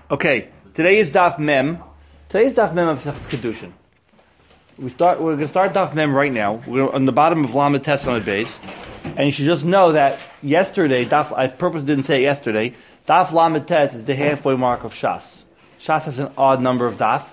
Okay, today is Daf Mem. Today's Daf Mem of Sechus Kedushin. We're going to start Daf Mem right now. We're on the bottom of Lamed Tes on the base, and you should just know that yesterday, I purposely didn't say it yesterday. Daf Lamed Tes is the halfway mark of Shas. Shas has an odd number of Daf,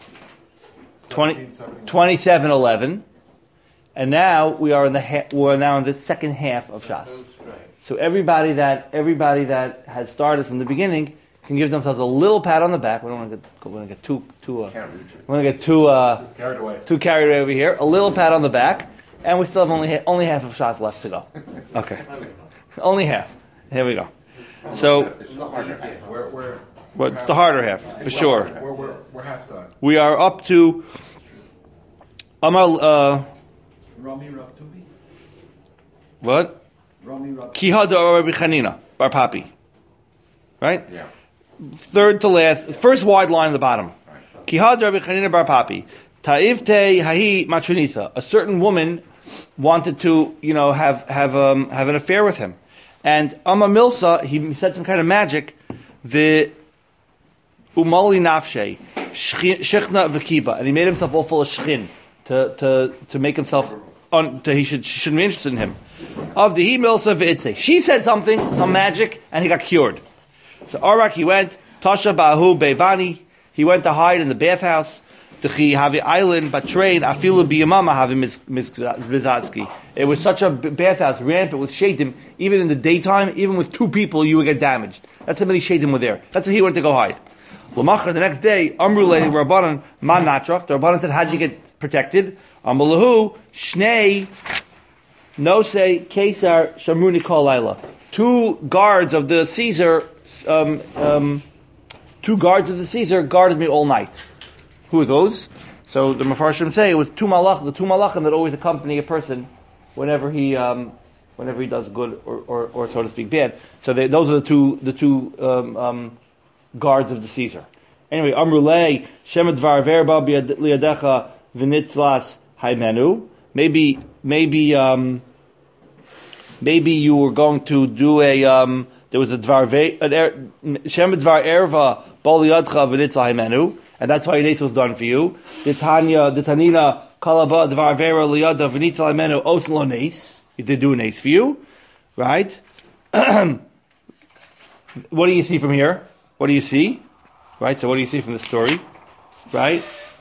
2711, and now we're now in the second half of Shas. So everybody that has started from the beginning can give themselves a little pat on the back. We don't want to get too carried away over here. A little pat on the back, and we still have only half of shots left to go. Okay, only half. Here we go. So it's the harder half. It's the harder half for sure. We're half done. We are up to Rami Rab Tubi. What? Rami Rab. Kihada Rabbi Chanina Bar Papi. Right? Yeah. Third to last, first wide line at the bottom. Kihad Rabbi Chanina Bar Papi. Ta'ivte hahi matronisa. A certain woman wanted to, have an affair with him. And Amma Milsa, he said some kind of magic. The umali nafshe, shechna v'kiba. And he made himself all full of shchin to make himself, she shouldn't be interested in him. Of the he Milsa v'itze. She said something, some magic, and he got cured. So Arak, he went, Tasha Bahu Beibani, he went to hide in the bathhouse. T'chi havi island, but train, afilu biyamama havi mizatski. It was such a bathhouse, rampant with shadim, even in the daytime, even with two people, you would get damaged. That's how many shadim were there. That's why he went to go hide. L'machar, the next day, Amrule Rabbanan, man natrach, the Rabbanan said, how'd you get protected? Amrulahu, Shnei, no say, Kesar, Shamruni Kol Laila. Two guards of the Caesar guarded me all night. Who are those? So the Mefarshim say it was the two malachim that always accompany a person whenever he does good or so to speak bad. So those are the two guards of the Caesar. Anyway, Amrulei Shemad Dvar Verba Liadecha V'Nitzlas Haimenu. Maybe you were going to do there was a Shem Dvar Erva Boliyadcha V'Nitzah Haimenu, and that's why Yidetz was done for you. The Tanina Kalaba Dvar Vera Liyada V'Nitzah Haimenu Osen Lo Neis. He did do an ace for you, right? What do you see from here? What do you see? Right. So what do you see from the story? Right.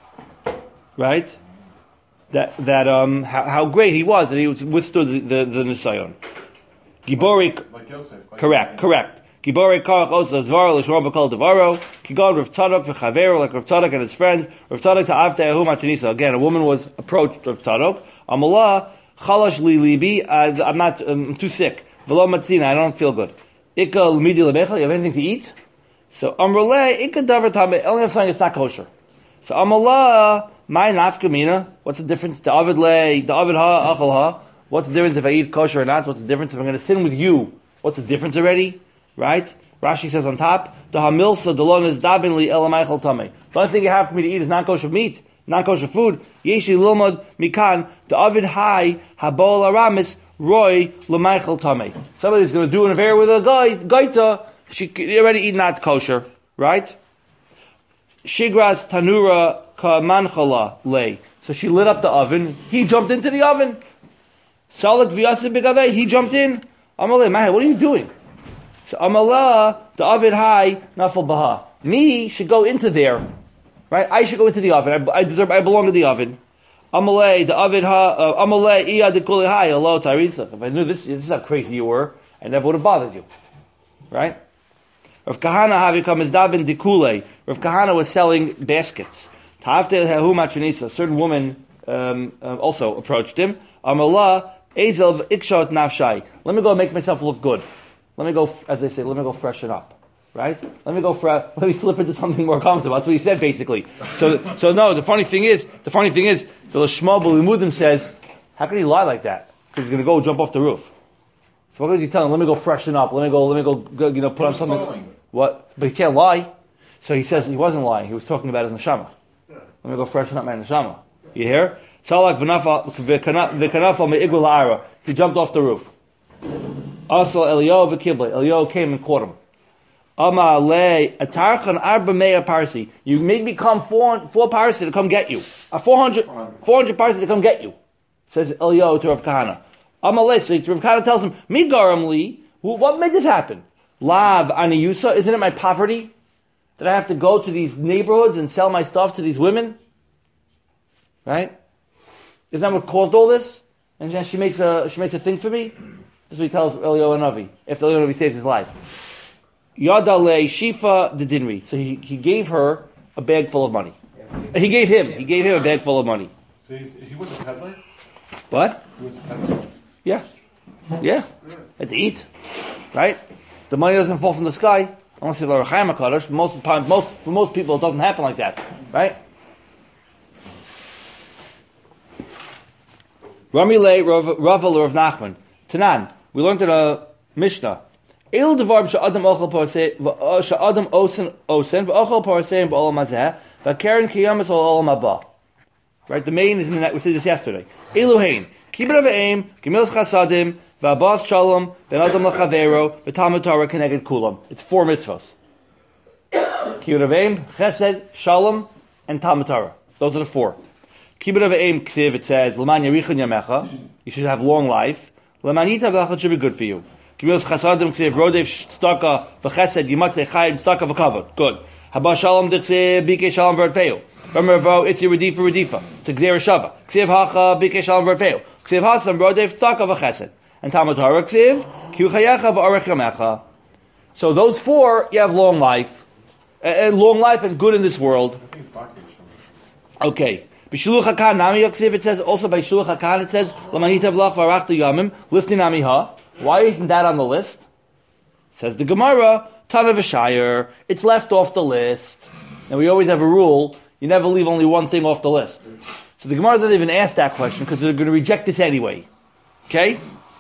That how great he was, that he withstood the Nisayon. Gibori, like Yosef. Correct. Gibori Karach Osa Dvaro L'Shor B'Kol Devaro. Kigod Rav Tzadok v'Chavero, like Rav Tzadok and his friend. Rav Tzadok ta'avte Ahu Matanisa. Again, a woman was approached Rav Tzadok. Amalah Chalash Li Libi. I'm too sick. V'lo Matzina. I don't feel good. Ika L'Midi L'Becha. You have anything to eat? So Amruleh Ika Davar Tameh. I only have something that's not kosher. So Amalah My Nafkamina. What's the difference? The Avid Ha Achal Ha. What's the difference if I eat kosher or not? What's the difference if I'm going to sin with you? What's the difference already? Right? Rashi says on top, the hamilsa delon is dabinli elamaichal tamei. The only thing you have for me to eat is non kosher meat, non kosher food. Yeshi lomad mikan the avid hai habol aramis roy lamaichal tamei. Somebody's going to do an affair with a gaita. She already eat not kosher, right? Shigras tanura ka manchala lay. So she lit up the oven. He jumped into the oven. Salak v'yaseh b'gaveh. He jumped in. Amaleh, Mahe, what are you doing? So Amalah, the Avid Hai, Nafal Baha. Me should go into there. Right? I should go into the oven. I belong to the oven. Amaleh, the Avid Ha, Amaleh, Iya de Kuli Hai, Allah Tarisach. If I knew this is how crazy you were, I never would have bothered you. Right? Rav Kahana Havikam is Dabin Dikule. Rav Kahana was selling baskets. Ta'avte Hahu Machanisa. A certain woman also approached him. Amalah, Ezel Ikshot Nafshai. Let me go make myself look good. Let me go, as they say, let me go freshen up. Right? Let me slip into something more comfortable. That's what he said basically. So no, the funny thing is, the Lashma B'Limudim says, how can he lie like that? Because he's going to go jump off the roof. So what is he telling? Let me go freshen up. Let me go, put on something. What? But he can't lie. So he says he wasn't lying. He was talking about his neshama. Let me go freshen up my neshama. You hear? Salak v'kanafal me'igul ha'ara. He jumped off the roof. Asal Eliyahu v'kiblei. Eliyahu came and caught him. Amale atarchan arba mea parsi. You made me come four parsi to come get you. 400 parsi to come get you. Says Eliyahu to Rav Kahana. Amale, so Rav Kahana tells him, Mi garam li, what made this happen? Lav aniyusa, isn't it my poverty? That I have to go to these neighborhoods and sell my stuff to these women? Right? Isn't that what caused all this? And then she makes a thing for me? This is what he tells Eliyahu Navi, if Eliyahu Navi saves his life. Yadale Shifa the Dinri. So he gave her a bag full of money. He gave him a bag full of money. So he was a peddler? What? He was a peddler? Yeah. Had to eat. Right? The money doesn't fall from the sky. Unless you're a Chaim HaKadosh. For most people it doesn't happen like that. Right? Rami Le Raval Rav Nachman. Tanan. We learned in a Mishnah. El devar she'adam ochel parsei she'adam osen v'ochel parseim b'olam hazeh v'keren kiyamas olam haba. Right, the main is in that we said this yesterday. Eluhein kibbut aveim gemilas chasadim v'abas shalom ben adam lachavero v'talmud Torah keneged kulam. It's 4 mitzvahs. Kibbut aveim, chesed, shalom, and talmud Torah. Those are the 4. Kibbut aveim ksiv, it says l'man yarichon yamecha. You should have long life. L'man yitav l'achad should be good for you. Gemilas chasadim ksiv rodev staka v'chesed yimatzei chayim staka v'kavod. Good. Haba shalom d'ksiv bikei shalom v'rtfeu. Remember, it's a redifa. It's a gzera shava. Ksiv hacha bikei shalom v'rtfeu. Ksiv hasam rodev staka v'chesed. And talmud Torah ksiv ki uchayecha v'orech yamecha. So those 4, you have long life, and good in this world. Okay. B'shuluch hakan nami yaksiv. It says also by shuluch hakan. It says l'manitav lach v'arachta yamim listening nami ha. Why isn't that on the list? Says the Gemara, Tana v'Shayir, it's left off the list. And we always have a rule, you never leave only one thing off the list. So the Gemara doesn't even ask that question because they're going to reject this anyway. Okay?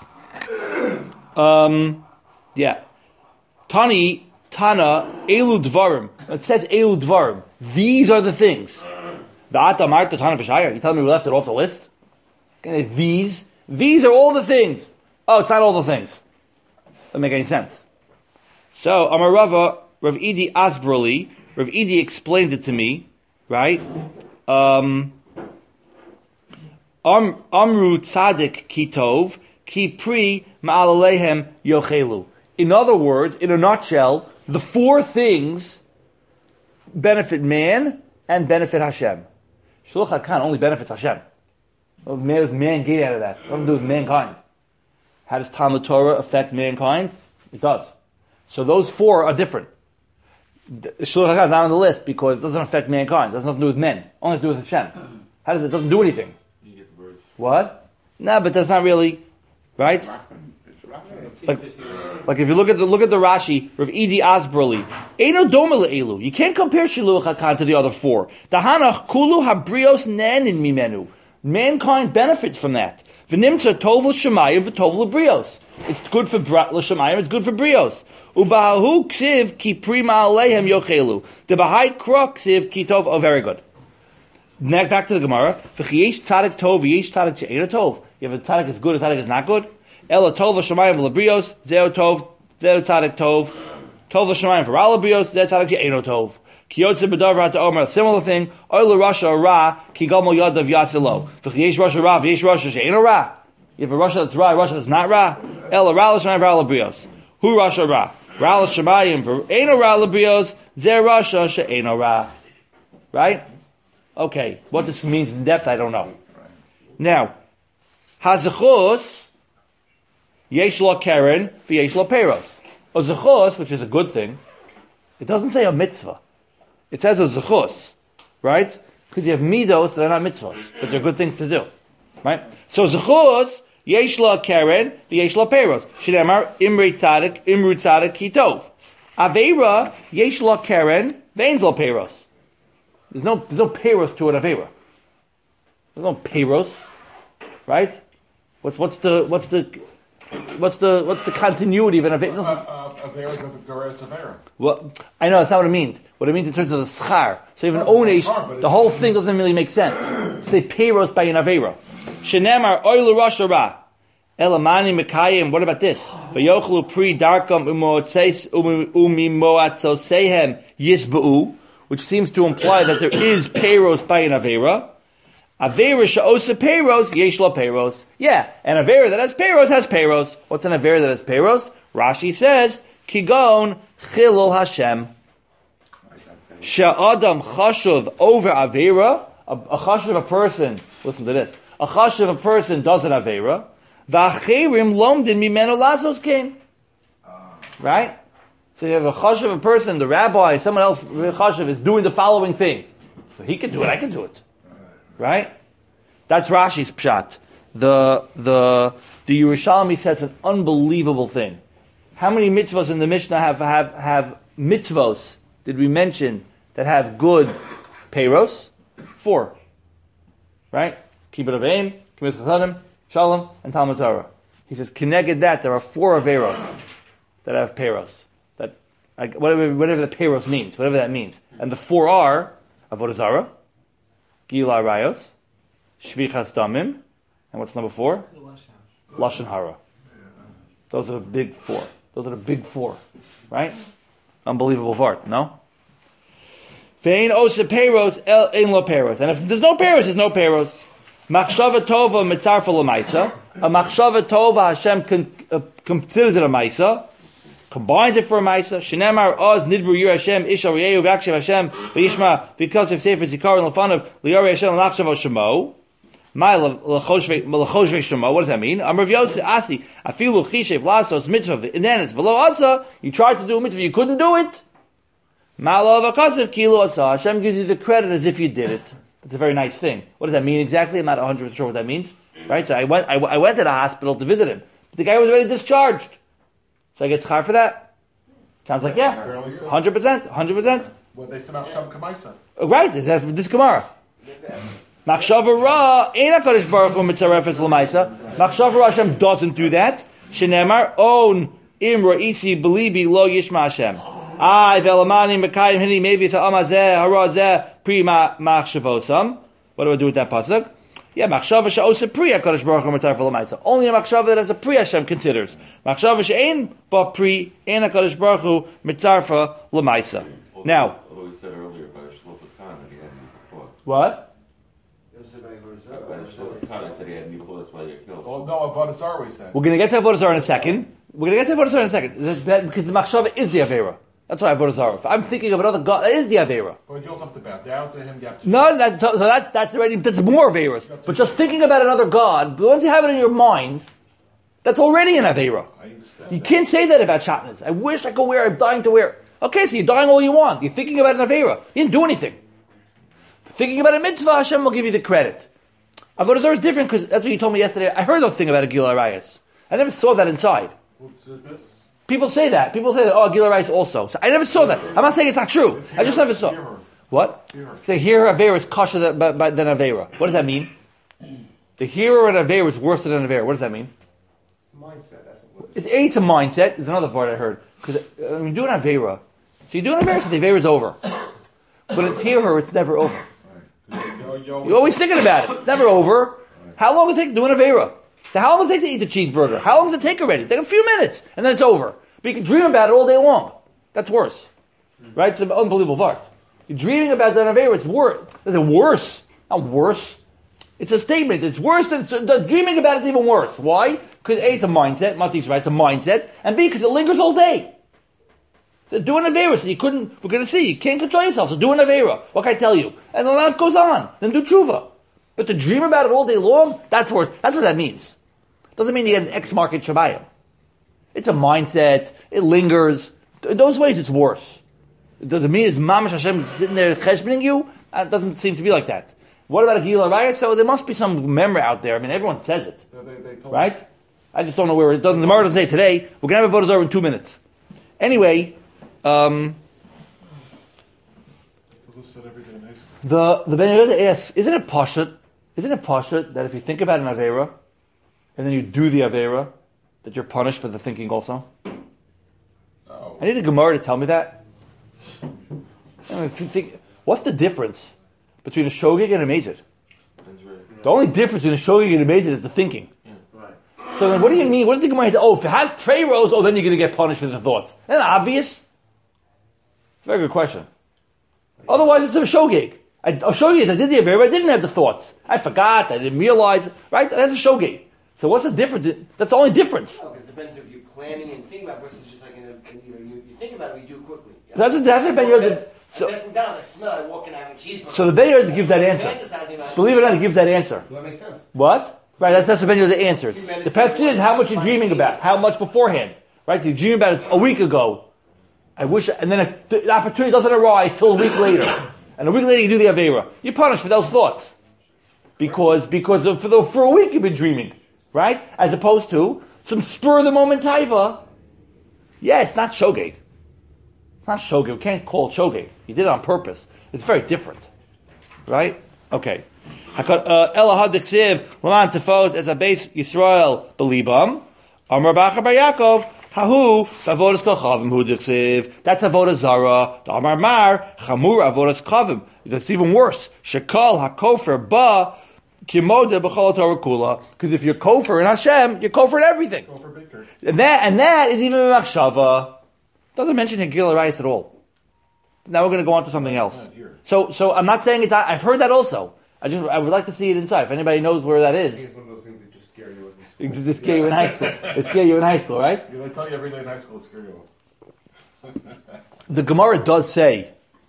Yeah. Tana, Elu Dvarim. It says Elu Dvarim. These are the things. V'ata marta Tana v'Shayir. You tell me we left it off the list? Okay, these are all the things. Oh, it's not all the things. Doesn't make any sense. So, Amar Rava, Rav Idi Asbroli, Rav Idi explained it to me, right? Amru Tzadik Kitov, Ki Pri Ma'alalehem Yochelu. In other words, in a nutshell, the 4 things benefit man and benefit Hashem. Shuluch HaKan only benefits Hashem. What does man get out of that? What does it do with mankind? How does Talmud Torah affect mankind? It does. So those 4 are different. Shuluch HaKan is not on the list because it doesn't affect mankind. It doesn't have to do with men. It only has to do with Hashem. How does it? It doesn't do anything. You get the birds. What? No, but that's not really right. Like if you look at the Rashi, Rav Idi Asbroli, Eino doma le'elu. You can't compare Shuluch HaKan to the other 4. Dahanach kulu habrios nenin mimenu. Mankind benefits from that. V'nimtza tov l'shemayim v'tov l'brios. It's good for l'shemayim. It's good for brios. Ubahu ksiv ki prima aleihem yochelu. The bahai krok ksiv ki tov. Oh, very good. Now back to the Gemara. V'chiyesh tzadik tov v'yesh tzadik she'ena tov. You have a tzadik is good, a tzadik is not good. Ela tov l'shemayim v'lebrios. Zeo tov. Zeo tzadik tov. Tov l'shemayim v'ra lebrios. Zeo tzadik she'ena tov. Kiyotze b'davar to Omer. Similar thing. Oil Rasha ra ki gomel yadav yasilo. V'chiyesh Rasha ra v'yesh Rasha she'ena ra. You have a Rasha that's ra, a Rasha that's not ra. Ela ra l'shemayim v'ra lebrios. Who Rasha ra? Ra l'shemayim v'ena ra lebrios. Zeh Rasha she'ena ra. Right? Okay. What this means in depth, I don't know. Now, hazechus yesh lo keren v'yesh lo peros. A zechus, which is a good thing, it doesn't say a mitzvah. It says a zechus, right? Because you have midos that are not mitzvahs, but they're good things to do, right? So zechus yesh lo keren v'yesh lo peros. Shneimar imru tzadik kitov. Aveira yesh lo keren v'ein lo peros. There's no peros to an aveira. There's no peros, right? What's the continuity of an aveira? Well, I know that's not what it means. What it means in terms of the schar. So even onesh, the whole thing doesn't really make sense. Say peros by an aveira. Shenemar oil rasha ra. Elamani Mekayim, what about this? Vayochlu pri darkam umimoatzosehem yisba'u, which seems to imply that there is peiros by an Avera. Avera she'osa peiros, yeshla peiros. Yeah, an Avera that has peiros. What's an Avera that has peiros? Rashi says, Kigon chilul Hashem. She'adam chashuv over Avera, a chashuv of a person, listen to this, a chashuv of a person does an Avera, v'achirim lomdin mimeno lasos came. Right? So you have a chashuv of a person, the rabbi, someone else, the chashuv is doing the following thing. So he can do it, I can do it. Right? That's Rashi's pshat. The Yerushalmi says an unbelievable thing. How many mitzvahs in the Mishnah have mitzvahs, did we mention, that have good peiros? 4. Right? Kibbut Avim, Kibbut Chasadim, Shalom, and Talmud Torah. He says, connected that, there are 4 averos that have peiros. That, whatever the peiros means, whatever that means. And the 4 are Avodah Zarah, Gila Rayos, Shvichas Damim, and what's number 4? Lashon Hara. Those are the big 4. Right? Unbelievable vart, no? Vein osa peiros, ein lo peiros. And if there's no peiros, there's no peiros. Machshava tova mitzarfa l'maisa. A machshava tova, Hashem considers it a maisa, combines it for a maisa. Shenemar oz nidbru yir Hashem ish ariyehu v'akshav Hashem v'yishma because of sefer zikar and l'fanav liyari Hashem l'achshav Shemo. My l'choshvei Shemo. What does that mean? Amr v'yosef asi afilu chishev lasos mitzvah. And then it's v'lo asa. You tried to do a mitzvah, you couldn't do it. Hashem gives you the credit as if you did it. That's a very nice thing. What does that mean exactly? I'm not 100% sure what that means. Right? So I went to the hospital to visit him. But the guy was already discharged. So I get schar for that? Sounds like, yeah. 100%. Well, they sent out Shem Kamaisa. Right, that's this Gemara. Machshava Ra, Ein HaKadosh Baruch Hu mitzarefes l'maisa. Machshava Ra, Hashem doesn't do that. Shenemar, On Imra Isi Belibi Lo Yishma Hashem. Ay ve'lamani mekayim hini maybe it's amazeh harazeh pri machshavosam. What do I do with that pasuk? Yeah, machshava she'osa pri HaKadosh Baruch Hu mitzaref l'maisa. Only a machshava that has a pri Hashem considers. Machshava she'ein ba pri ein HaKadosh Baruch Hu mitzaref l'maisa. Now, although we said earlier by Shlomo Khan that he had me before. what? By Shlomo Khan, I said he had me before. That's why you killed. Well, no, Avodah Zarah we said. We're going to get to Avodah Zarah in a second. Because the machshava is the avera. That's why Avodah Zarah. If I'm thinking of another God, that is the avera. But you also have to bow down to him. You have to No, that's more averas. But just thinking about another God, but once you have it in your mind, that's already an avera. I understand. You can't say that about shatnez. I wish I could wear. I'm dying to wear. Okay, so you're dying all you want. You're thinking about an avera. You didn't do anything. Thinking about a mitzvah, Hashem will give you the credit. Avodah Zarah is different because that's what you told me yesterday. I heard those thing about a Gil Arayas. I never saw that inside. People say that. Oh, Gil Arayas also. So I never saw that. I'm not saying it's not true. I just never saw. What? Say, here Avera is kosher than Avera. What does that mean? The hearer in Avera is worse than an Avera. What does that mean? Mindset. That's what It's a mindset. It's another word I heard. Because when you do an Avera, so you do an Avera, so the Avera is over. But it's hearer, it's never over. You're always thinking about it. It's never over. How long does it take to do an Avera? So how long does it take to eat the cheeseburger? How long does it take already? It takes a few minutes, and then it's over. But you can dream about it all day long. That's worse. Right? It's an unbelievable part. You're dreaming about that Avera, it's worse. Is it worse? Not worse. It's a statement. It's worse than dreaming about it's even worse. Why? Because A, it's a mindset. Matis, right? It's a mindset. And B, because it lingers all day. So do an Avera. So we're going to see, you can't control yourself. So do an Avera. What can I tell you? And the life goes on. Then do tshuva. But to dream about it all day long, that's worse. That's what that means. Doesn't mean you get an X mark in Shabbayim. It's a mindset. It lingers. In those ways, it's worse. It doesn't mean it's Mamash Hashem sitting there cheshboning you. It doesn't seem to be like that. What about a Gil Arayah? So there must be some memory out there. I mean, everyone says it. They told Right? I just don't know where it doesn't. The Gemara doesn't say today. We're going to have a Avodah Zarah in 2 minutes. Anyway, the Ben Yehuda asks, isn't it pashut that if you think about an Avera, and then you do the Avera, that you're punished for the thinking also? Oh. I need a Gemara to tell me that. I mean, what's the difference between a shogeg and a mazid? The only difference between a shogeg and a mazid is the thinking. Right. So then what do you mean? What does the Gemara do? Oh, if it has preiros, then you're going to get punished for the thoughts. Isn't that obvious? Very good question. Otherwise, it's a shogeg. I did the Avera, I didn't have the thoughts. I forgot, I didn't realize. Right? That's a shogeg. So what's the difference? That's the only difference. No, because it depends if you're planning and thinking about it versus just like you think about it, but you do it quickly. That's what Ben Yoda. So McDonald's, I smell, I walk in, I have a cheeseburger. So the Ben Yoda gives that answer. Believe it or not, he gives that answer. Well, that makes sense. What? Right, that's the Ben Yoda answers. The question is how much you're dreaming about, how much beforehand. Right? You're dreaming about it a week ago. I wish, and then if the opportunity doesn't arise till a week later. And a week later you do the Avera. You're punished for those thoughts. Because for a week you've been dreaming. Right? As opposed to some spur of the moment taiva. Yeah, it's not shogeg. It's not shogeg. We can't call it shogeg. You did it on purpose. It's very different. Right? Okay. Ela hadiksiv l'man tefos as a base Yisrael belibam. Amar Bacha Bar Yaakov. Hahu avodas kochavim hu diksiv. That's avodas zara. The Amar Mar chamur avodas kochavim. That's even worse. Shekal hakofer ba kimoda b'chol Torah kula. Because if you're kofer in Hashem, you're kofer in everything. Kofer Baker. And that is even a machshava. Doesn't mention Hagil Arayis at all. Now we're going to go on to something else. So I'm not saying it's. I've heard that also. I would like to see it inside. If anybody knows where that I is. think it's one of those things that just scare you. They scare you in high school. They scare you in high school, right? They tell you every day in high school, scare you. The Gemara does say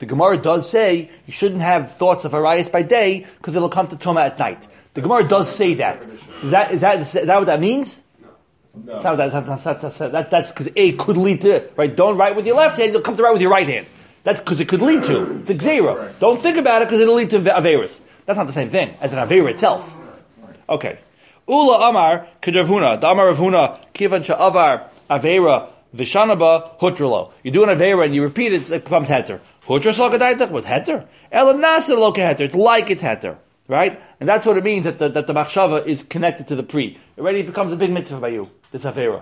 you shouldn't have thoughts of Arayis by day because it'll come to Tuma at night. The Gemara does say that. Is that what that means? No. That's because A could lead to, right? Don't write with your left hand, you'll come to write with your right hand. That's because it could lead to. It's a Xera. Right. Don't think about it because it'll lead to Averis. That's not the same thing as an Avera itself. Okay. Ula Amar Kedarvuna. The Amar Ravuna Kivan Sha'avar Avera Vishanaba Hutralo. You do an Avera and you repeat it, it becomes Heter. Hutra Salkadaitach was Heter. Ela Nasa Loka Heter. It's like it's Heter. Right? And that's what it means that the Machshava is connected to the pre. It already becomes a big mitzvah by you, this Avera.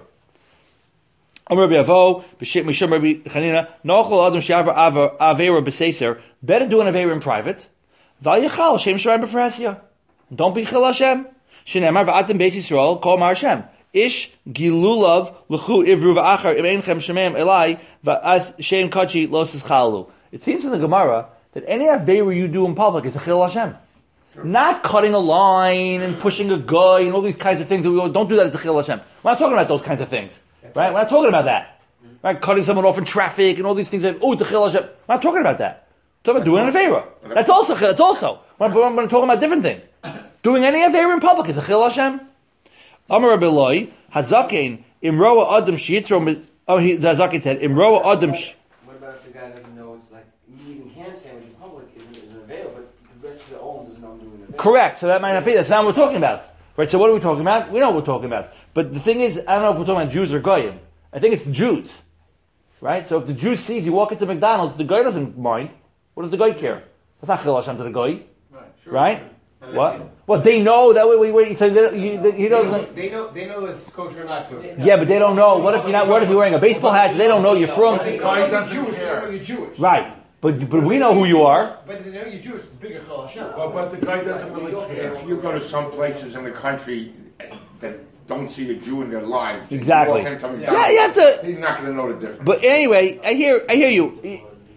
Amar Rabbi Avo, Mishum Rabbi Chanina, Nochol Adam Shavar Avera B'Seiser. Better do an Avera in private. Val Yechal Shem Shemaim B'Frasia. Don't be Chil Hashem. Shenemar V'atem Beis Yisrael Kol Mar Hashem. Ish Gilulav L'chu Ivru V'achar Im Einchem Shemaim Elai V'as Shem Kachi Los Chalu. It seems in the Gemara that any Avera you do in public is a Chil Hashem. Sure. Not cutting a line and pushing a guy and all these kinds of things. Don't do that as a Chil Hashem. We're not talking about those kinds of things. Right? We're not talking about that. Right? Cutting someone off in traffic and all these things. It's a Chil Hashem. We're not talking about that. We're talking about doing an Avera. That's also. We're talking about a different thing. Doing any Avera in public is a Chil Hashem. Amar Rabbi Loi, Hazaken, Imroa Adam Shitro, the Hazaken said, Imroa Adam What about if the guy doesn't know it's like eating ham sandwich in public isn't an Avera, but the rest of the own doesn't know I'm doing an Avera? Correct, so that might not be. That's not what we're talking about. Right, so what are we talking about? We know what we're talking about. But the thing is, I don't know if we're talking about Jews or Goyim. I think it's the Jews. Right? So if the Jew sees you walk into McDonald's, the guy doesn't mind. What does the guy care? That's not Chil Hashem to the guy. Right? What? Well, they know that way. So he doesn't. They know it's kosher or not kosher. Yeah, but they don't know. What if you're wearing a baseball hat? They don't know you're from. They know you're Jewish. Right. But we know who you are. But they know you're Jewish. It's bigger Chil Hashem. Well, but the guy doesn't really care. If you go to some places in the country that don't see a Jew in their lives, Exactly. you walk into McDonald's, Yeah, you have to. he's not going to know the difference. But anyway, I hear you.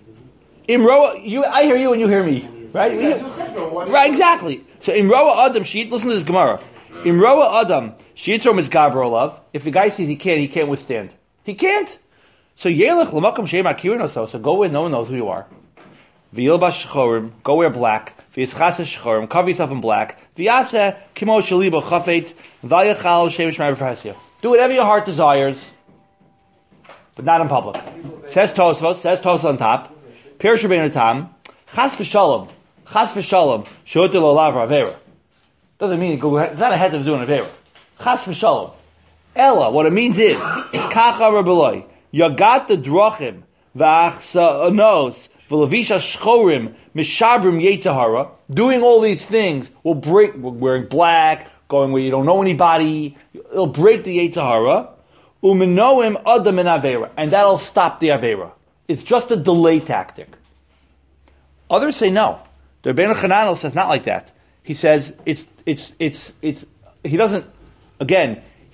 I hear you and you hear me. Right? Right, exactly. So in Roa Adam, listen to this Gemara. In Roa Adam, Shitrom is Gabrolov. If the guy sees he can't withstand. He can't. So Yelech Lamakam Shem Akirin so go where no one knows who you are. V'yilbash Shchorim, go wear black. V'yischasa Shchorim, cover yourself in black. V'yaseh Kimo Shalibo Chafetz, V'yachal Shem Shemai B'Frasya. Do whatever your heart desires, but not in public. Says Tosfos on top. Pirish Rabbeinu Tam, Chas v'Shalom, Shotel Olav Avera. Doesn't mean it's not a head of doing Avera. Chas v'Shalom. Ella, what it means is, Kacha Rabeloi, Yagat the Drachim, V'achsanos, V'levisha Shchorim, Mishabrim Yetahara, doing all these things will break, wearing black, going where you don't know anybody, it'll break the Yetahara, Umenoim Adam in Avera, and that'll stop the Avera. It's just a delay tactic. Others say no. The Rebbeinu Chananel says not like that. He says he doesn't, again,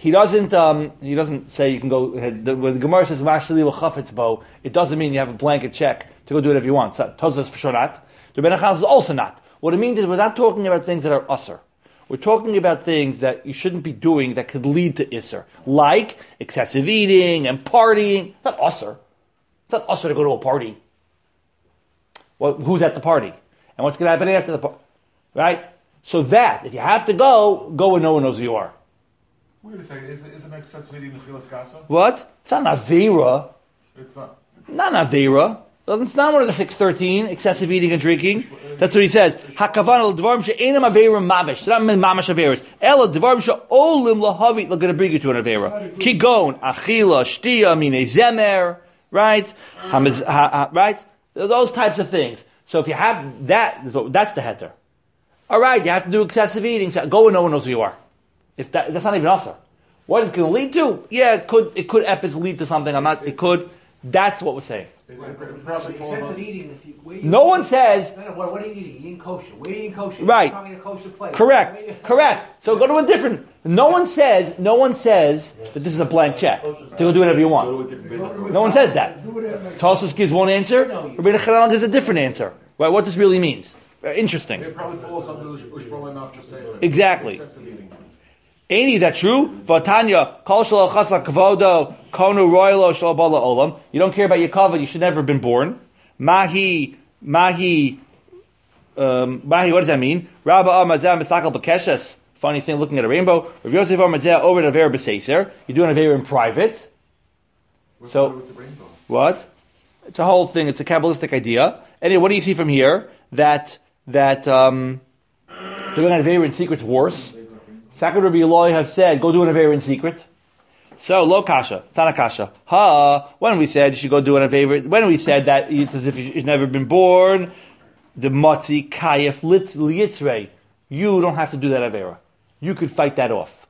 He doesn't say you can go. When the Gemara says "Mashali v'chafetz bo," it doesn't mean you have a blanket check to go do whatever you want. So Tosfos for sure not. The Ben Achaz is also not. What it means is we're not talking about things that are usser. We're talking about things that you shouldn't be doing that could lead to isser, like excessive eating and partying. Not usser. It's not usser to go to a party. Well, who's at the party? And what's going to happen after the party? Right? So that, if you have to go where no one knows who you are. Wait a second, isn't excessive eating Nechilas Gasa? What? It's not an Avera. It's not. Not an Avera. It's not one of the 613, excessive eating and drinking. That's what he says. Hakavan l'dvarim she'enam Averim mabish. It's not mamash Averas. Ela dvarim she'olim lahavit. They're going to bring you to an Avera. Kigon, achila, shtia, mine zemer. Right? Right? Those types of things. So if you have that, that's the heter. Alright, you have to do excessive eating. So go where no one knows who you are. If that's not even usher. What is it going to lead to? Yeah, it could epis lead to something. It could. That's what we're saying. Excessive eating. No one says. No, what are you eating? Eating kosher. Where are you eating kosher? Right. You're coming to a kosher place. Correct. So go to a different. No one says that this is a blank check to go do whatever you want. No one says that. Tosfos gives one answer. Rabbeinu Chananel gives a different answer. Right? What this really means. Very interesting. It probably follows something Ushrola Nafsha Sefer. Exactly. Excessive eating. Is that true? Vatanya, kol shelo chasla kavodo, konu royalo shel bala olam. You don't care about your kavod, you should never have been born. Mahi, what does that mean? Rabba amazah misakal b'keshes. Funny thing, looking at a rainbow. Rav Yosef amazah over the avera b'seiser. You're doing avera in private. What's So, with the rainbow? what? It's a whole thing. It's a Kabbalistic idea. Anyway, what do you see from here? That doing an avera in secret's worse. Sakar Rabbi Eloi have said, go do an Aveira in secret. So, lo kasha, it's not a kasha. When we said you should go do an Aveira, when we said that it's as if you've never been born, the Motzi Kayef Liyitzrei, you don't have to do that Aveira. You could fight that off.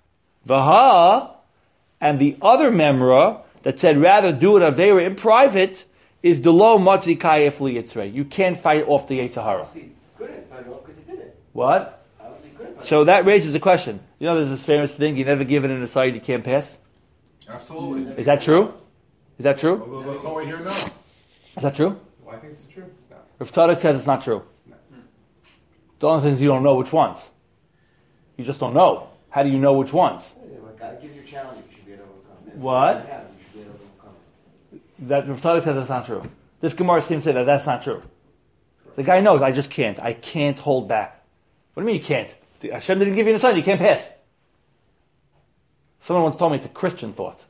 And the other memra that said rather do an Aveira in private is the lo Motzi Kayef Liyitzrei. You can't fight off the Yitzhahara. See, couldn't fight off because he did it. What? Obviously, he couldn't fight So that raises the question. You know, there's this famous thing: you never give it in a side you can't pass. Absolutely. Is that true? Is that true? Although that's all I hear now. Is that true? Well, I think it's true. No. If Tzadok says it's not true, the only thing is you don't know which ones. You just don't know. How do you know which ones? When God gives you a challenge, you should be able to overcome it. What? You should be able to overcome it. That if Tzadok says that's not true. This Gemara seems to say that that's not true. The guy knows. I just can't. I can't hold back. What do you mean you can't? Hashem didn't give you an assignment. You can't pass. Someone once told me it's a Christian thought.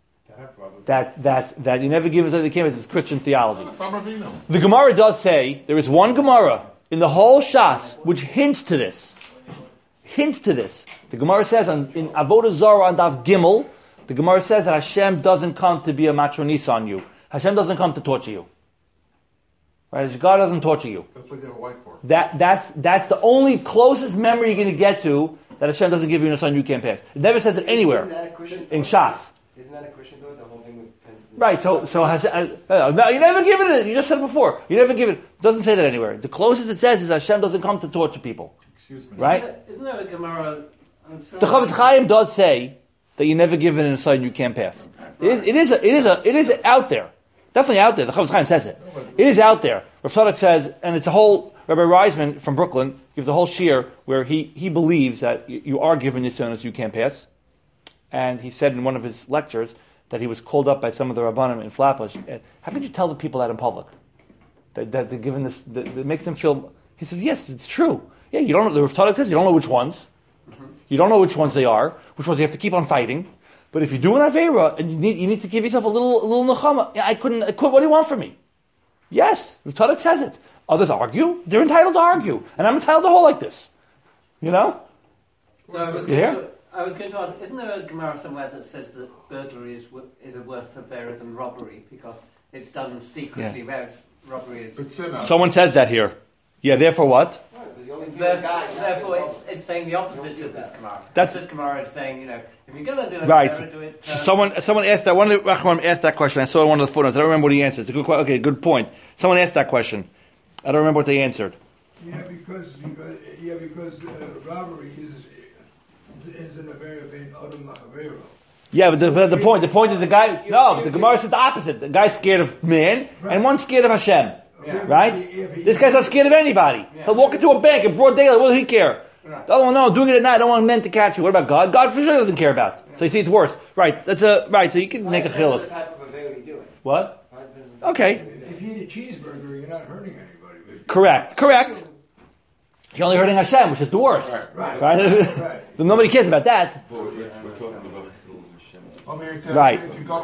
That you never give an assignment. You can't pass. It's Christian theology. The Gemara does say there is one Gemara in the whole Shas which hints to this. The Gemara says in Avodah Zarah on Daf Gimel, the Gemara says that Hashem doesn't come to be a matronisa on you. Hashem doesn't come to torture you. Right? God doesn't torture you. That's what they have a wife for. That's the only closest memory you're going to get to that Hashem doesn't give you a son you can't pass. It never says it anywhere Isn't that a Christian in thought? Shas. Isn't that a Christian thought? The whole thing with Right, so Hashem, no, you never give it. You just said it before. You never give it. It doesn't say that anywhere. The closest it says is Hashem doesn't come to torture people. Excuse me. Right? Isn't there a Gemara? I'm sure The Chavetz Chaim does say that you never give it in a sign you can't pass. It is out there. Definitely out there. The Chavetz Chaim says it. It is out there. Rav Tzadok says, and it's a whole, Rabbi Reisman from Brooklyn gives a whole shiur where he believes that you are given nisionos you can't pass. And he said in one of his lectures that he was called up by some of the Rabbanim in Flatbush. How could you tell the people that in public? That they're given this, that makes them feel, he says, yes, it's true. Yeah, you don't know, the Rav Tzadok says you don't know which ones. You don't know which ones they are, which ones you have to keep on fighting. But if you do an Aveira, and you need to give yourself a little nechama, I couldn't, what do you want from me? Yes, the Tzadok says it. Others argue. They're entitled to argue. And I'm entitled to hold like this. You know? So I was going to ask, isn't there a Gemara somewhere that says that burglary is a worse affair than robbery because it's done secretly, whereas robbery is... Someone says that here. Yeah, therefore what? Therefore, it's saying the opposite of this Gemara. This Gemara is saying, if you're going to do it, Right. do it. Someone asked that. One of the Rachmanim asked that question. I saw it in one of the footnotes. I don't remember what he answered. It's a good question. Okay, good point. Someone asked that question. I don't remember what they answered. Because robbery is isn't a very big Adam Machavero. Yeah, but the point is the guy. No, the Gemara said the opposite. The guy's scared of man, and one's scared of Hashem. Right? This guy's not scared of anybody. He'll walk into a bank in broad daylight. What does he care? The other one, no, doing it at night. I don't want men to catch you. What about God? God for sure doesn't care about. So you see, it's worse. Right? Right. So you can make a chiluk. What type of avail are you doing? What? Okay. If you eat a cheeseburger, you're not hurting anybody. Correct. You're only hurting Hashem, which is the worst. Right? So nobody cares about that. We're talking about Right.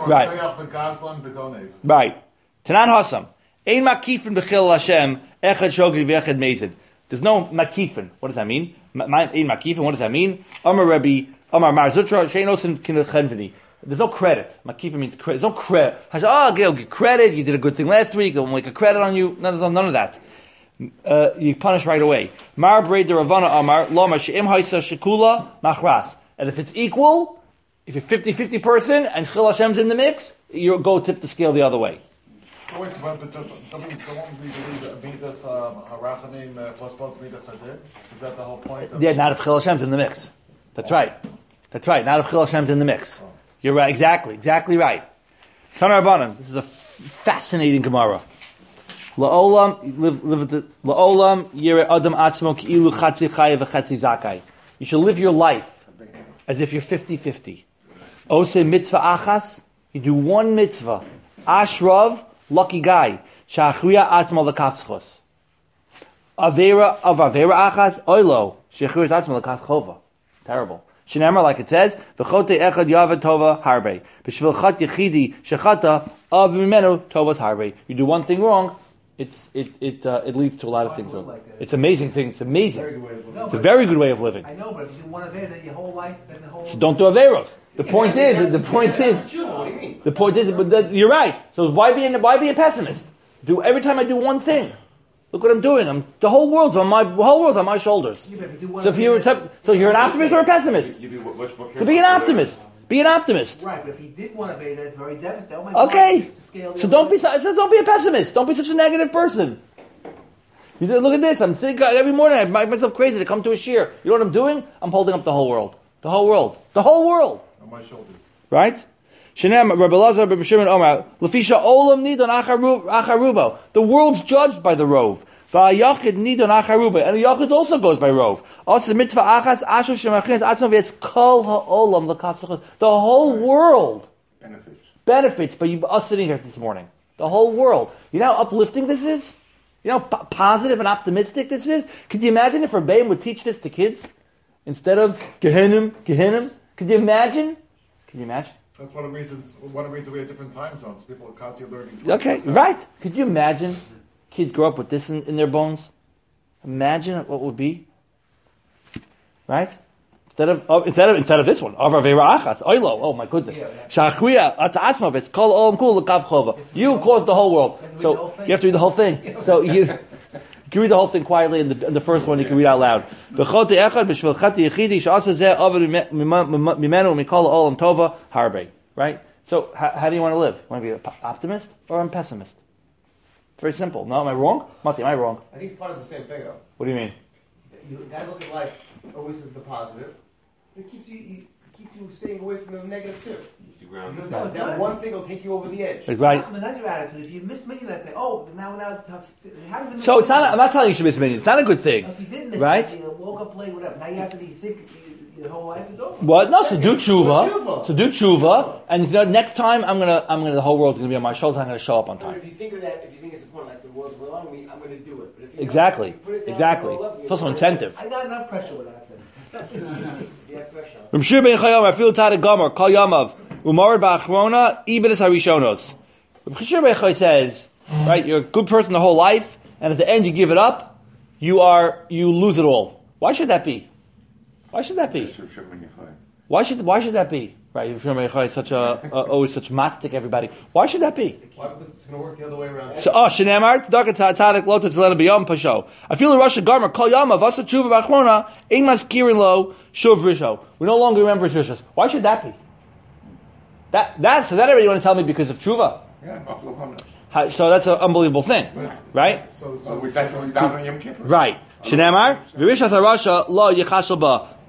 Right. Tanan Hasam. Ein makifin b'chil Hashem echad shogri v'echad mezid. There's no makifin. What does that mean? Ein makifin. What does that mean? Amar Rabbi Amar Mar Zutra sheinosin kinechenvini. There's no credit. Makifin means credit. There's no credit. Hashem, I'll get credit. You did a good thing last week. They'll make a credit on you. None of that. You punish right away. Mar Brei de Ravana Amar Loma she'im haisa shekula machras. And if it's equal, if you're 50-50 person and Chil Hashem's in the mix, you go tip the scale the other way. Wait, but don't we believe that Midas Harachamim was supposed to be the Sadeh? Is that the whole point? Yeah, not if Chil Hashem's in the mix. That's right. Not if Chil Hashem's in the mix. You're right. Exactly right. Tana Rabbanan. This is a fascinating Gemara. La'olam yireh adam atzmo ki'ilu chatzi chayev v'chatzi zakai. You should live your life as if you're 50-50. Ose mitzvah achas. You do one mitzvah. Ashrav. Lucky guy. Shachriya atzma lekafschos. Avera achas oilo. Shachriya atzma lekafchova. Terrible. Shenamar, like it says, v'chote echad yavad tova harbe. B'shvil chat yechidi shechata av mimenu tovas harbe. You do one thing wrong, it leads to a lot of things wrong. It's amazing thing. It's amazing. It's a very good way of living. I know, but if you do one Avera, then your whole life, then the whole. So don't do Averos. The point is, but you're right. So why be a pessimist? Every time I do one thing, look what I'm doing. The whole world's on my shoulders. So you're an optimist or a pessimist? So be an optimist. Be an optimist. Right, but if he did want Avera, that's very devastating. Oh my okay. God, so don't be a pessimist. Don't be such a negative person. You say, look at this. I'm sitting every morning. I make myself crazy to come to a shir. You know what I'm doing? I'm holding up the whole world. The whole world. On my shoulders. Right? Shenem Rabbi Lazar Rabbi Shimon Omar Lefisha Olam Nidon Acharubo. The world's judged by the rov. Va'yachid Nidon Acharubo, and the yachid also goes by rov. Also mitzvah achas asher shemachines atzma v'es kol ha'olam l'kafsachos. The whole world benefits by us sitting here this morning. The whole world. You know how uplifting this is. You know how positive and optimistic this is. Could you imagine if Rebbeim would teach this to kids instead of Gehenim? Could you imagine? That's one of the reasons we have different time zones. People are constantly learning. Okay, right. Could you imagine kids grow up with this in their bones? Imagine what would be. Right? Instead of this one. Oh my goodness. You caused the whole world. So you have to read the whole thing. So you can read the whole thing quietly, and the first one you can read out loud. Right? So, how do you want to live? You want to be an optimist or a pessimist? Very simple. No, am I wrong? Mati, am I wrong? I think it's part of the same thing, though. What do you mean? You gotta look at life always as the positive. It keeps you staying away from the negative too. That one thing will take you over the edge. Right. That's your attitude. If you miss minyan that day, now tough. So it's not. I'm not telling you should miss minyan. It's not a good thing. If you did miss right? You woke up late, whatever. Now you have to think your whole life is over. What? No. So do tshuva. And next time I'm gonna. The whole world's gonna be on my shoulders. I'm gonna show up on time. If you think of that, if you think it's important, like the world's will on me, I'm gonna do it. But if you exactly. Put it down Exactly. It's also incentive. I got enough pressure with that. Yeah, pressure. Ramshir ben Chayam, I feel tired of Gomer, Kol Yamav, Umarid Ba'achrona, Ibnis Harishonos. Ramshir ben Chayam says, right, you're a good person the whole life, and at the end you give it up, you lose it all. Why should that be? Why should that be? Why should that be? Right, Ramshir ben Chayam is such always such matzik everybody. Why should that be? Why? Because it's going to work the other way around. So, Shenamar, Tzedakah Tzadik Lo Tetzalena B'Yom Pasho. I feel the Rosh Hashanah Kol Yamav Vasa Tshuva B'Achrona Ein Maskirin Lo Shuv Risho. We no longer remember his rishos. Why should that be? That already you want to tell me because of Tshuva? Yeah, so that's an unbelievable thing, right? that's what we down on Yom Kippur. Right. Shenamar V'Rishas HaRasha Lo Yichashel Ba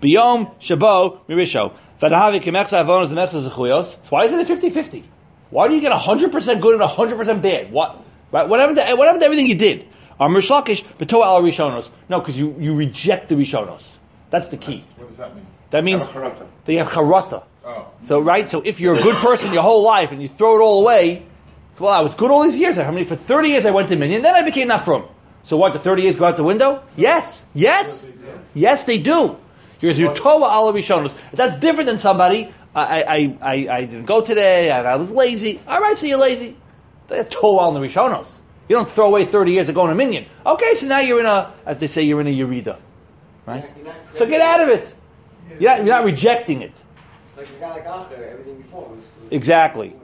Biyom Shabo Mirisho. Vadahavi Kemechsa Avonos and Mechsa Zechuyos. So why isn't it 50-50? Why do you get 100% good and 100% bad? What? Right? What happened to everything you did? Rish Lakish B'to al Rishonos. No, because you reject the Rishonos. That's the key. What does that mean? That means they have charata. Oh. So right, so if you're a good person your whole life and you throw it all away, so, well, I was good all these years. For 30 years I went to Minyan, then I became Nafrum. So what? The 30 years go out the window? Yes, they do. Here's your Torah al Rishonos. That's different than somebody. I didn't go today. I was lazy. All right, so you're lazy. That's Torah al Rishonos. You don't throw away 30 years of going to Minyan. Okay, so now you're in a, as they say, you're in a Yerida. Right? So get out of it. You're not rejecting it. It's like a guy like after everything before was Exactly.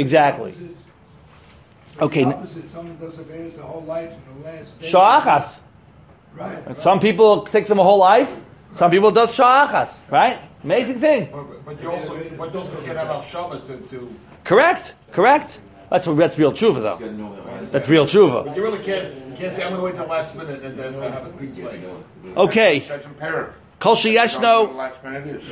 Okay. The opposite, someone does Averis the whole life in the last day. Sha'achas. Right. Some people it takes them a whole life. Some people does sha'achas. Right? Amazing thing. But you also can't have al Shabbos to. Correct. That's real tshuva though. That's real tshuva. But you really can't say I'm going to wait till last minute and then have a clean slate. Okay. That's imperative. Kol sheyeshno Last minute is.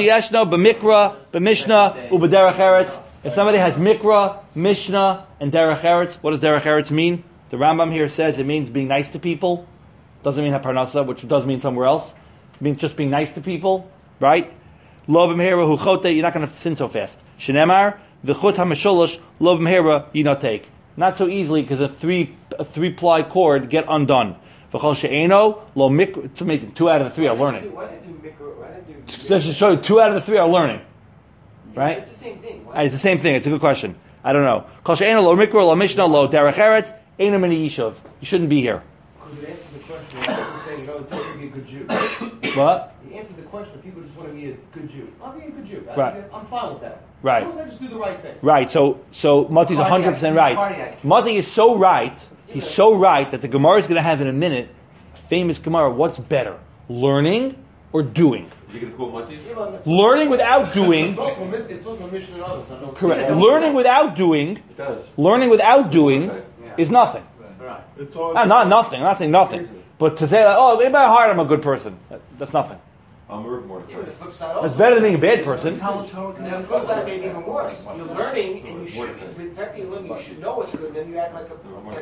b'mikra b'mishnah u'b'derech eretz. If somebody has mikra, mishnah, and derech eretz, what does derech eretz mean? The Rambam here says it means being nice to people. Doesn't mean haparnasa, which does mean somewhere else. It means just being nice to people, right? Lo b'mehera hu chote, you're not going to sin so fast. Shenemar v'chut hamesholosh lo b'mehera you not take. Not so easily because a three-ply cord get undone. V'chol she'eno lo mikra. It's amazing. 2 out of the 3 are learning. Why they do mikro? Why they do? Just to show you, 2 out of the 3 are learning. Right? It's the same thing. It's the same thing. It's a good question. I don't know. Kol she'eno lo mikra lo mishnah lo derech eretz eino mini yishuv. You shouldn't be here. Because it answers the question. People saying, "No, don't be a good Jew." What? It answers the question. People just want to be a good Jew. I'll be a good Jew. Right. I'm fine with that. Right. As long as I just do the right thing. Right. So Mati's 100% right. Mati is so right. He's so right that the Gemara is going to have in a minute a famous Gemara. What's better, learning or doing? Is he going to quote Mati? Learning without doing. It's also a mission and others. Correct. Learning without doing. It does. Learning without doing is nothing. Right. It's all. Not nothing. I'm not saying nothing. But to say, like, in my heart I'm a good person, that's nothing. I'm more. Yeah, but the flip side also. That's better than being a bad person. The flip side may be even worse. You're learning, and you should. In fact, you're learning. You should know what's good, and then you act like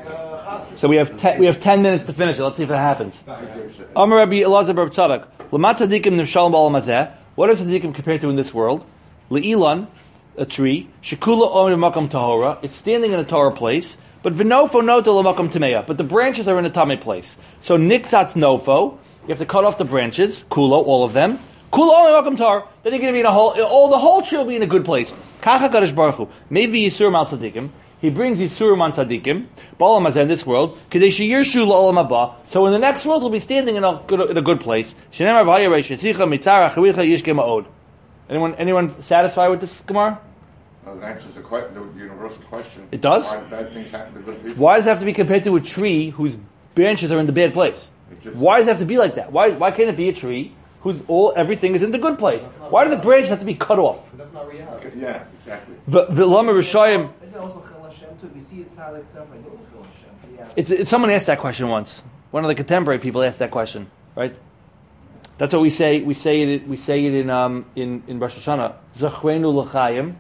a So we have 10 minutes to finish it. Let's see if that happens. Amar Rabbi Elazar bar Tzadak. L'mat tzadikim nimshalom ba'olam hazeh. What are tzadikim compared to in this world? Le'ilan, a tree. Shekula omer makam tahora. It's standing in a Torah place. But v'nofo noto l'makam tameya. But the branches are in a tamei place. So niksatz nofo. You have to cut off the branches. Kulo, all of them. Kulo omer makam tahor. Then you're going to be in a whole. The whole tree will be in a good place. Kacha Kadosh Baruch Hu. Maybe Yisur mal tzadikim. He brings Yisurim on tzaddikim, ba'olam hazeh in this world, kadesh yirshu la'olam haba. So in the next world, he'll be standing in a good place. Shenemar v'hayarei shetzicha mitzara chavicha yishke ma'od. Anyone satisfied with this Gemara? It answers the universal question. It does? Why bad things happen to good people? Why does it have to be compared to a tree whose branches are in the bad place? Why does it have to be like that? Why can't it be a tree whose everything is in the good place? Why do the branches have to be cut off? That's not reality. Yeah, exactly. V'lama rishayim. Isn't it also Chil Hashem too? We see it tzaddik stuff like Chil Hashem. It's someone asked that question once. One of the contemporary people asked that question, right? That's what we say. We say it in Rosh Hashanah. Zachrenu l'chaim.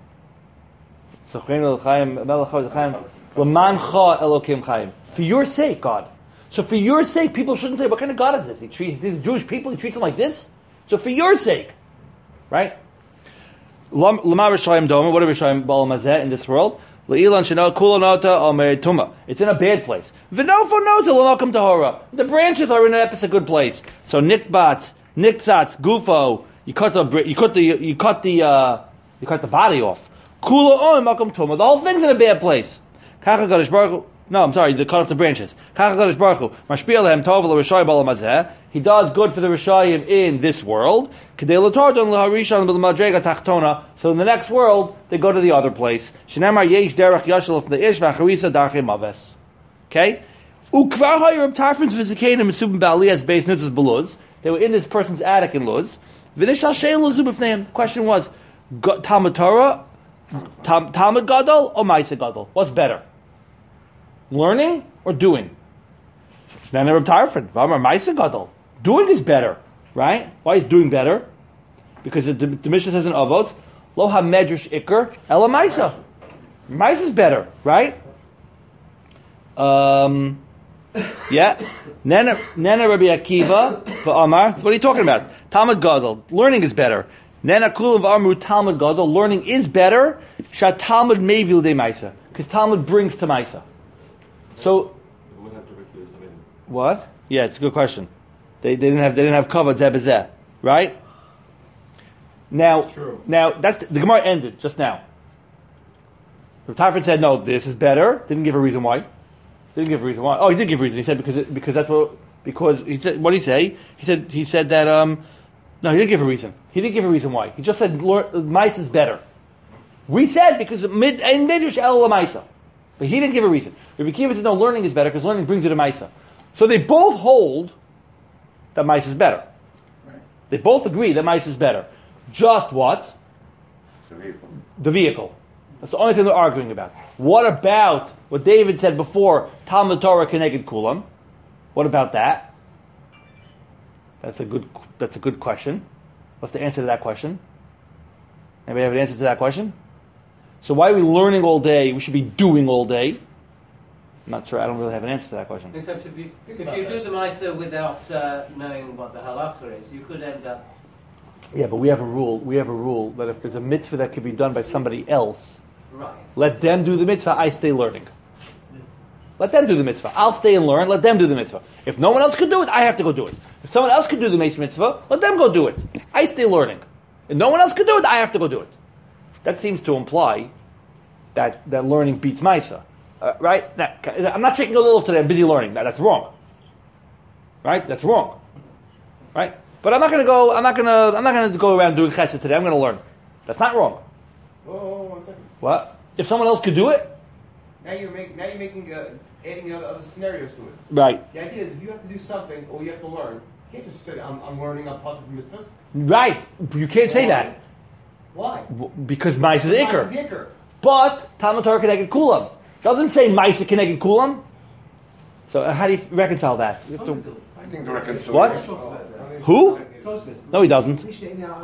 Zachrenu l'chaim. Melech l'chaim. L'mancha Elokim chaim. For your sake, God. So for your sake, people shouldn't say, "What kind of God is this? He treats these Jewish people. He treats them like this." So for your sake, right? Lama rishayim doma. What are rishayim ba'olam hazeh in this world? Le'ilan sheno kulonota omer tuma. It's in a bad place. V'nofo nota l'makam tahora. The branches are in a good place. So nikbats, niktzatz, gufo. You cut the body off. Kulo on makam tuma. The whole thing's in a bad place. Kacha Kadosh Baruch Hu. No, I'm sorry, they cut off the branches. Kacha Kadosh Baruch Hu. Mashpil lehem tov l'rishayim ba'olam hazeh. He does good for the rishayim in this world. Kedei l'tordon l'harishan b'l'madrega tachtona. So in the next world, they go to the other place. Shenamar yesh derech yashel l'fnei ish v'acharisa darchei maves. Okay? Ukvar ha'yerub tarfins v'zikenim m'subim ba'aliyas beis nitzes beluz. They were in this person's attic in Luz. V'nishal shein l'zu b'fneim. The question was, Talmud Torah, Talmud Gadol, or Maisa Gadol? What's better? Learning or doing? Then Reb Tarfon, V'amar Maisa Gadol. Doing is better, right? Why is doing better? Because the Mishnah says in Avos, Lo ha-medrash ikr ela maisa. Maisa is better, right? Yeah. Nena Rabbi Akiva v'Amar. So what are you talking about? Talmud Gadol. Learning is better. Nena Kulav Amru Talmud Gadol. Learning is better. Shat Talmud Mevil de Maisa. Because Talmud brings to Maisa. So what? Yeah, it's a good question. They didn't have kavod zeh, right? Now that's the Gemara ended just now. The Tafrit said no, this is better. Didn't give a reason why. Didn't give a reason why. Oh, he did give a reason. He said because that's what he said. What did he say? He said that no, he didn't give a reason. He didn't give a reason why. He just said mice is better. We said because midrash el ma'isa, but he didn't give a reason. Rabbi Akiva said no, learning is better because learning brings you to ma'isa. So they both hold that mice is better. Right. They both agree that mice is better. Just what? The vehicle. That's the only thing they're arguing about. What about what David said before, Talmud Torah keneged kulam? What about that? That's a good question. What's the answer to that question? Anybody have an answer to that question? So why are we learning all day? We should be doing all day. I'm not sure. I don't really have an answer to that question. Except if you do the Maisa without knowing what the halacha is, you could end up. Yeah, but we have a rule. We have a rule that if there's a mitzvah that can be done by somebody else, right, let them do the mitzvah. I stay learning. Let them do the mitzvah. I'll stay and learn. Let them do the mitzvah. If no one else could do it, I have to go do it. If someone else could do the mitzvah, let them go do it. I stay learning. If no one else could do it, I have to go do it. That seems to imply that learning beats Maisa. Right? Now, I'm not shaking a little today. I'm busy learning. That's wrong. Right? That's wrong. Right? But I'm not going to go around doing chesed today. I'm going to learn. That's not wrong. Oh, 1 second. What? If someone else could do it? Now you're making adding other scenarios to it. Right. The idea is if you have to do something or you have to learn, you can't just say I'm learning on part of the mitzvahs. Right. You can't say that. Why? Because mice is ikr. Mice is ikr. But Talmud Torah keneged kulam. Doesn't say mice keneged kulam. So how do you reconcile that? You have to, I think the reconciliation. what? Who? No, he doesn't. He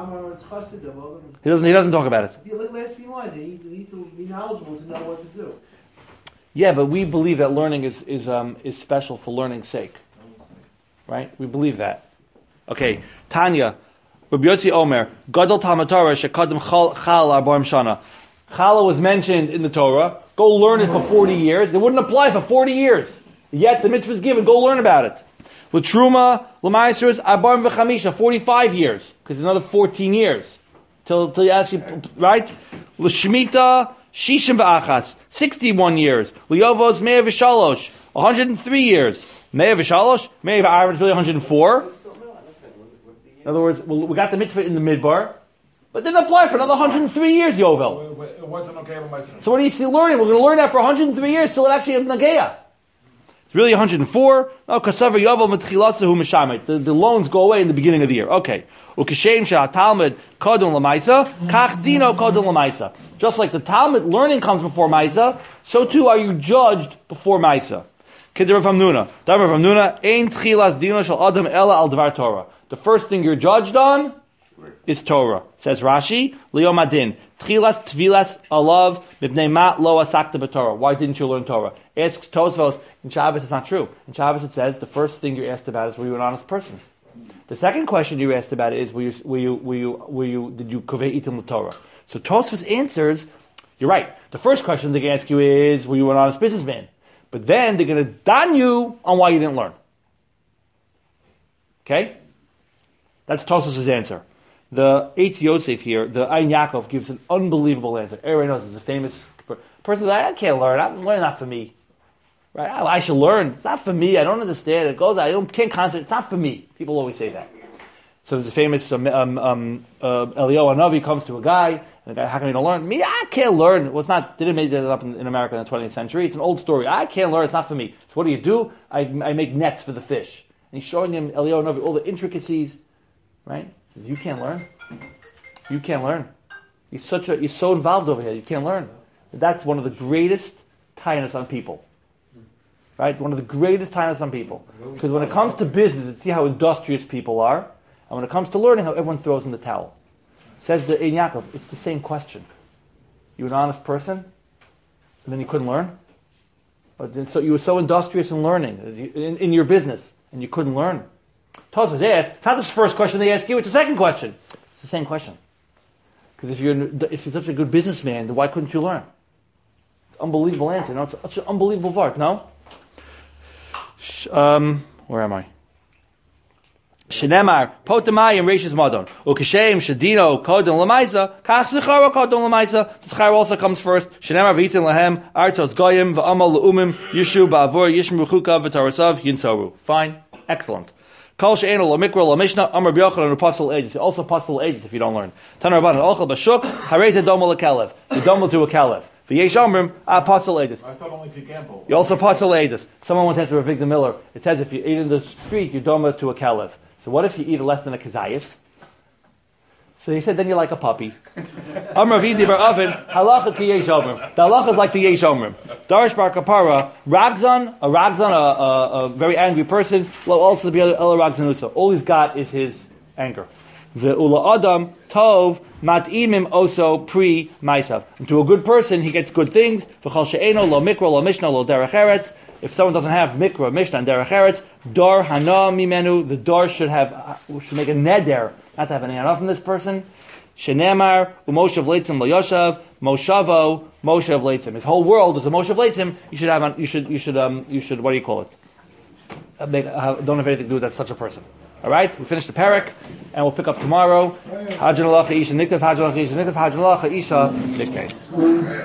doesn't talk about it. Last few lines, you need to be knowledgeable to know what to do. Yeah, but we believe that learning is special for learning's sake. Right? We believe that. Okay, Tanya, Rabbi Yossi Omer, Gadol Talmud Torah shekadim chal 40 shana. Chala was mentioned in the Torah. Go learn it for 40 years. It wouldn't apply for 40 years. Yet the mitzvah is given. Go learn about it. L'truma, l'maisrus, abarim v'chamisha, 45 years. Because it's another 14 years. Till you actually, right? L'shmita, shishim v'achas, 61 years. L'yovos, me'er v'shalosh, 103 years. Me'er v'shalosh, me'er v'arv is really 104. In other words, we got the mitzvah in the midbar, but it didn't apply for another 103 years, Yovel. It wasn't okay with my son. So what are you still learning? We're going to learn that for 103 years till it actually is Nageya. It's really 104. No, Kasavar Yovel Metchilatzahu Mishamit. The loans go away in the beginning of the year. Okay. Ukeshem Shah Talmud Kodon Lamaisa, Kach Dino Kodon Lamaisa. Just like the Talmud learning comes before Maisa, so too are you judged before Maisa. Kedar Ramnuna. Davar Ramnuna, Ein Tchilas Dino Shal Adam Ela Al Dvar Torah. The first thing you're judged on is Torah. Says Rashi, Liyom Adin. Tchilas Tvilas Alav Mibnei Ma Lo Asakta B'Torah. Why didn't you learn Torah? Asks Tosfos, in Shabbos it's not true. In Shabbos it says the first thing you're asked about is were you an honest person? The second question you're asked about is did you kovei itim l'Torah? So Tosfos answers, you're right. The first question they're going to ask you is were you an honest businessman? But then they're going to don you on why you didn't learn. Okay? That's Tosfos' answer. The Eitz Yosef here, the Ein Yaakov, gives an unbelievable answer. Everybody knows it's a famous person. I can't learn. I'm learning not for me. Right? I should learn. It's not for me. I don't understand. It goes. Can't concentrate. It's not for me. People always say that. So there's a famous Eliyahu Hanavi comes to a guy, and the guy, how come you don't learn? Me, I can't learn. Well, it's not. Didn't make that up in America in the 20th century. It's an old story. I can't learn. It's not for me. So what do? I make nets for the fish. And he's showing him Eliyahu Hanavi all the intricacies. Right? He says, you can't learn. You can't learn. You're so involved over here. You can't learn. That's one of the greatest tainas on people. Right? One of the greatest tainas on people. Because when it comes to business, you see how industrious people are. And when it comes to learning, how everyone throws in the towel. Says the Ein Yaakov, it's the same question. You're an honest person, and then you couldn't learn? So you were so industrious in learning, in your business, and you couldn't learn? Tosfos asks, it's not the first question they ask you, it's the second question. It's the same question. Because if you're such a good businessman, then why couldn't you learn? It's an unbelievable answer. No, it's such an unbelievable word. No? Where am I? Shenemar potamayim reishis madon ukeshem shadino kodon lamaisa kach zechara kodon lamaisa. The zechara also comes first. Shenemar v'itin lahem artzos goyim v'amal leumim yishu ba'avur yishmu chuka v'tarasav yinsaru. Fine, excellent. Kol she'enu lamikra lamishna amar b'yochanan u'pasal ages. Also pasal ages if you don't learn. Tanar rabbanan ochel b'shuk harei zedomel lekelev. You domel to a kelev. V'yesh amrim pasal ages. I thought only if you gamble. You also pasal ages. Someone once asked Avigdor Miller. It says if you eat in the street, you domel to a kelev. So what if you eat less than a kazayas? So he said, then you're like a puppy. Amar v'idi bar oven halacha ki yesh omrim. The halacha is like the yesh omrim. Darish bar kapara ragzan, a very angry person will also be el ragzanusa. All he's got is his anger. Ve'ula adam tov mat'imim oso pri maisav. And to a good person, he gets good things. V'chal she'eno lo mikra lo mishnah lo derech eretz. If someone doesn't have mikra, mishnah, and derech eretz, dar hana mimenu, the dar should make a neder, not to have any hana from this person. Shenemar u'moshav leitzim lo yoshav moshavo moshav leitzim. His whole world is a moshav leitzim. You should what do you call it? Don't have anything to do with that such a person. All right, we finished the parak, and we'll pick up tomorrow. Hajjan alacha isha niktas, hajjan alacha isha niktas, hajjan alacha isha niktas.